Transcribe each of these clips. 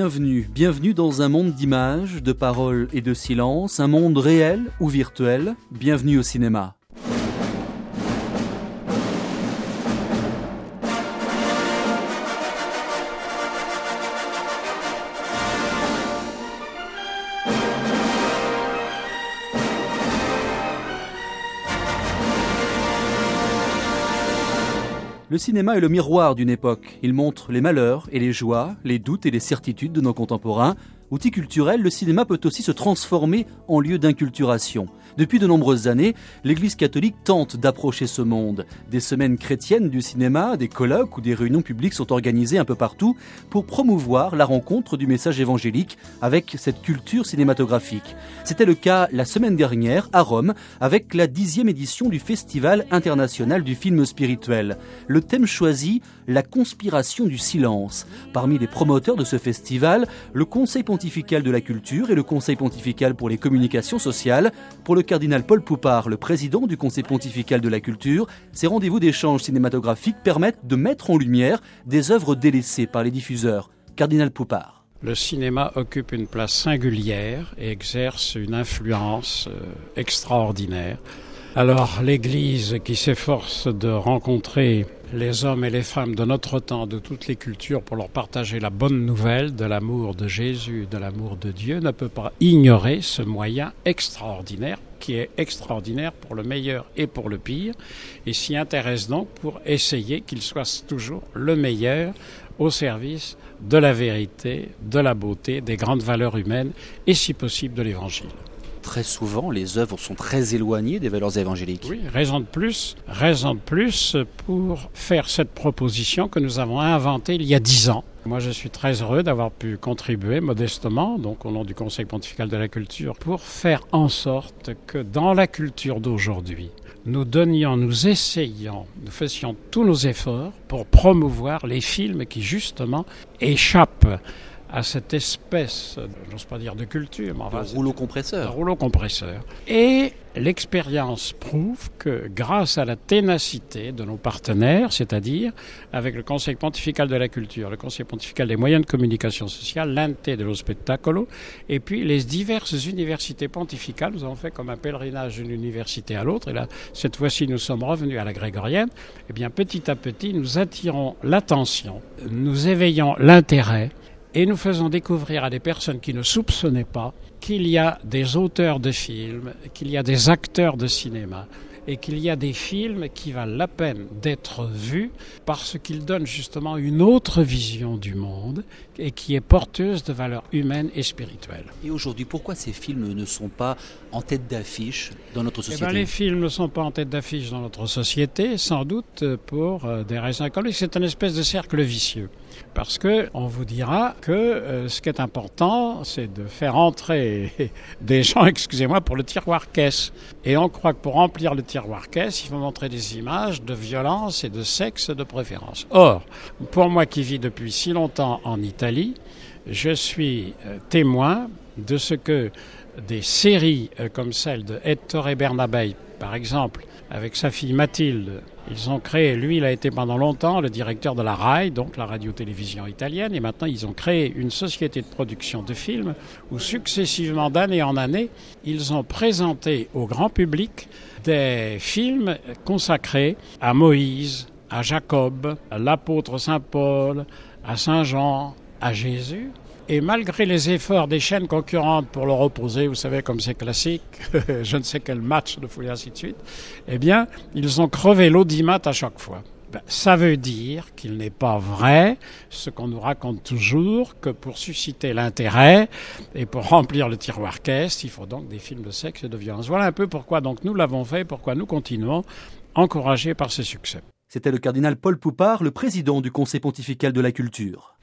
bienvenue dans un monde d'images, de paroles et de silence, un monde réel ou virtuel. Bienvenue au cinéma. Le cinéma est le miroir d'une époque. Il montre les malheurs et les joies, les doutes et les certitudes de nos contemporains. Outil culturel, le cinéma peut aussi se transformer en lieu d'inculturation. Depuis de nombreuses années, l'Église catholique tente d'approcher ce monde. Des semaines chrétiennes du cinéma, des colloques ou des réunions publiques sont organisées un peu partout pour promouvoir la rencontre du message évangélique avec cette culture cinématographique. C'était le cas la semaine dernière à Rome avec la 10e édition du Festival international du film spirituel. Le thème choisi, la conspiration du silence. Parmi les promoteurs de ce festival, le Conseil pontifical de la culture et le Conseil pontifical pour les communications sociales. Pour le cardinal Paul Poupart, le président du Conseil pontifical de la culture, ces rendez-vous d'échange cinématographiques permettent de mettre en lumière des œuvres délaissées par les diffuseurs. Cardinal Poupart. Le cinéma occupe une place singulière et exerce une influence extraordinaire. Alors l'Église qui s'efforce de rencontrer les hommes et les femmes de notre temps, de toutes les cultures, pour leur partager la bonne nouvelle de l'amour de Jésus, de l'amour de Dieu, ne peut pas ignorer ce moyen extraordinaire, qui est extraordinaire pour le meilleur et pour le pire, et s'y intéresse donc pour essayer qu'il soit toujours le meilleur au service de la vérité, de la beauté, des grandes valeurs humaines et si possible de l'Évangile. Très souvent, les œuvres sont très éloignées des valeurs évangéliques. Oui, raison de plus pour faire cette proposition que nous avons inventée il y a 10 ans. Moi, je suis très heureux d'avoir pu contribuer modestement, donc au nom du Conseil pontifical de la culture, pour faire en sorte que dans la culture d'aujourd'hui, nous fassions tous nos efforts pour promouvoir les films qui, justement, échappent à cette espèce, j'ose pas dire de culture, mais enfin, rouleau compresseur. Et l'expérience prouve que grâce à la ténacité de nos partenaires, c'est-à-dire avec le Conseil pontifical de la culture, le Conseil pontifical des moyens de communication sociale, l'Ente dello Spettacolo, et puis les diverses universités pontificales, nous avons fait comme un pèlerinage d'une université à l'autre, et là, cette fois-ci, nous sommes revenus à la grégorienne, et bien petit à petit, nous attirons l'attention, nous éveillons l'intérêt, et nous faisons découvrir à des personnes qui ne soupçonnaient pas qu'il y a des auteurs de films, qu'il y a des acteurs de cinéma et qu'il y a des films qui valent la peine d'être vus parce qu'ils donnent justement une autre vision du monde et qui est porteuse de valeurs humaines et spirituelles. Et aujourd'hui, pourquoi ces films ne sont pas en tête d'affiche dans notre société ? Les films ne sont pas en tête d'affiche dans notre société, sans doute pour des raisons économiques. C'est une espèce de cercle vicieux. Parce que on vous dira que ce qui est important, c'est de faire entrer des gens, excusez-moi, pour le tiroir caisse. Et on croit que pour remplir le tiroir caisse, il faut montrer des images de violence et de sexe de préférence. Or, pour moi qui vis depuis si longtemps en Italie, je suis témoin de ce que des séries comme celle de Ettore Bernabei, par exemple, avec sa fille Mathilde, ils ont créé, lui il a été pendant longtemps le directeur de la RAI, donc la radio-télévision italienne, et maintenant ils ont créé une société de production de films où successivement, d'année en année, ils ont présenté au grand public des films consacrés à Moïse, à Jacob, à l'apôtre Saint Paul, à Saint Jean, à Jésus. Et malgré les efforts des chaînes concurrentes pour leur opposer, vous savez comme c'est classique, je ne sais quel match de foot et ainsi de suite, eh bien, ils ont crevé l'audimat à chaque fois. Ça veut dire qu'il n'est pas vrai, ce qu'on nous raconte toujours, que pour susciter l'intérêt et pour remplir le tiroir caisse, il faut donc des films de sexe et de violence. Voilà un peu pourquoi donc nous l'avons fait, pourquoi nous continuons, encouragés par ce succès. C'était le cardinal Paul Poupart, le président du Conseil pontifical de la culture.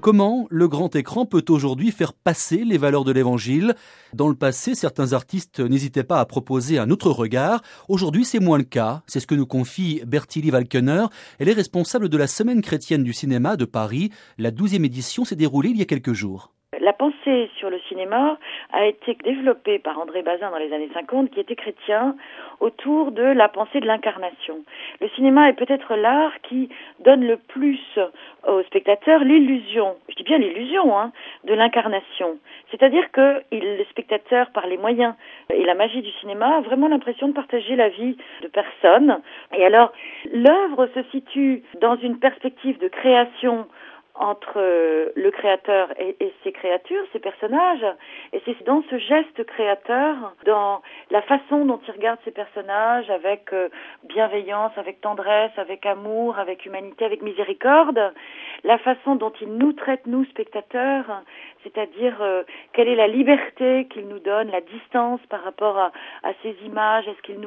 Comment le grand écran peut aujourd'hui faire passer les valeurs de l'Évangile ? Dans le passé, certains artistes n'hésitaient pas à proposer un autre regard. Aujourd'hui, c'est moins le cas. C'est ce que nous confie Bertili Walkener. Elle est responsable de la Semaine chrétienne du cinéma de Paris. La 12e édition s'est déroulée il y a quelques jours. La pensée sur le cinéma a été développée par André Bazin dans les années 50, qui était chrétien, autour de la pensée de l'incarnation. Le cinéma est peut-être l'art qui donne le plus aux spectateurs l'illusion, je dis bien l'illusion, de l'incarnation. C'est-à-dire que le spectateur, par les moyens et la magie du cinéma, a vraiment l'impression de partager la vie de personnes. Et alors, l'œuvre se situe dans une perspective de création entre le créateur et ses créatures, ses personnages, et c'est dans ce geste créateur, dans la façon dont il regarde ses personnages avec bienveillance, avec tendresse, avec amour, avec humanité, avec miséricorde, la façon dont il nous traite, nous, spectateurs, c'est-à-dire quelle est la liberté qu'il nous donne, la distance par rapport à ces images, est-ce qu'il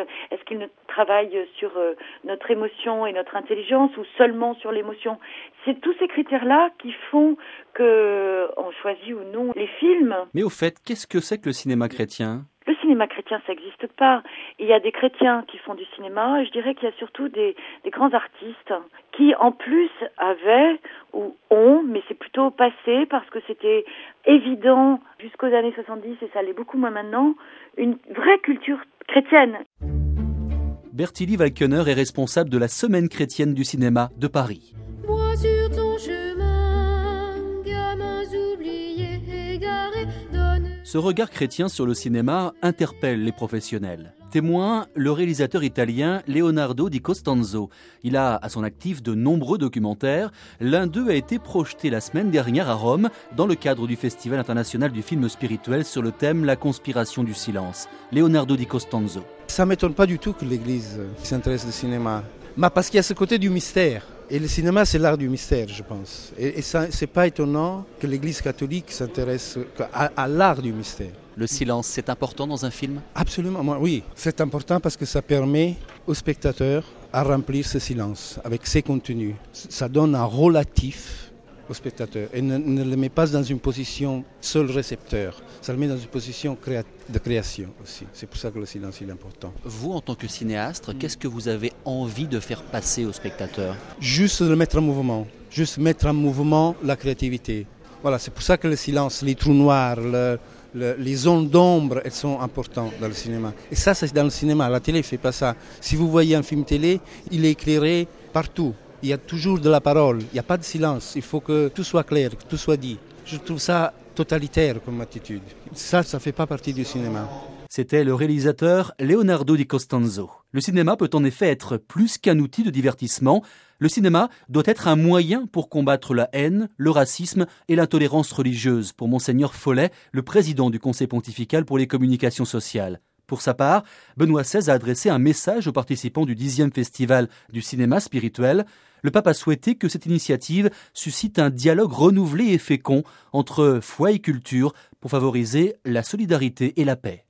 ne travaille sur notre émotion et notre intelligence ou seulement sur l'émotion. C'est tous ces critères-là qui font qu'on choisit ou non les films. Mais au fait, qu'est-ce que c'est que le cinéma chrétien ? Le cinéma chrétien, ça n'existe pas. Il y a des chrétiens qui font du cinéma, et je dirais qu'il y a surtout des grands artistes qui, en plus, avaient ou ont, mais c'est plutôt passé parce que c'était évident jusqu'aux années 70, et ça l'est beaucoup moins maintenant, une vraie culture chrétienne. Bertili Walkener est responsable de la Semaine chrétienne du cinéma de Paris. Vois sur ton chemin, gamins oubliés, égarés, donne... Ce regard chrétien sur le cinéma interpelle les professionnels. Témoin, le réalisateur italien Leonardo Di Costanzo. Il a à son actif de nombreux documentaires. L'un d'eux a été projeté la semaine dernière à Rome dans le cadre du Festival international du film spirituel sur le thème La conspiration du silence. Leonardo Di Costanzo. Ça ne m'étonne pas du tout que l'Église s'intéresse au cinéma. Mais parce qu'il y a ce côté du mystère. Et le cinéma, c'est l'art du mystère, je pense. Et ça, c'est pas étonnant que l'Église catholique s'intéresse à l'art du mystère. Le silence, c'est important dans un film ? Absolument, oui. C'est important parce que ça permet aux spectateurs à remplir ce silence avec ses contenus. Ça donne un relatif au spectateur et ne le met pas dans une position seul récepteur. Ça le met dans une position de création aussi. C'est pour ça que le silence est important. Vous, en tant que cinéaste, qu'est-ce que vous avez envie de faire passer aux spectateurs ? Juste de le mettre en mouvement. Juste mettre en mouvement la créativité. Voilà, c'est pour ça que le silence, les trous noirs, les zones d'ombre, elles sont importantes dans le cinéma. Et ça, c'est dans le cinéma. La télé ne fait pas ça. Si vous voyez un film télé, il est éclairé partout. Il y a toujours de la parole, il n'y a pas de silence, il faut que tout soit clair, que tout soit dit. Je trouve ça totalitaire comme attitude. Ça ne fait pas partie du cinéma. C'était le réalisateur Leonardo Di Costanzo. Le cinéma peut en effet être plus qu'un outil de divertissement. Le cinéma doit être un moyen pour combattre la haine, le racisme et l'intolérance religieuse, pour Monseigneur Follet, le président du Conseil pontifical pour les communications sociales. Pour sa part, Benoît XVI a adressé un message aux participants du 10e Festival du cinéma spirituel. Le pape a souhaité que cette initiative suscite un dialogue renouvelé et fécond entre foi et culture pour favoriser la solidarité et la paix.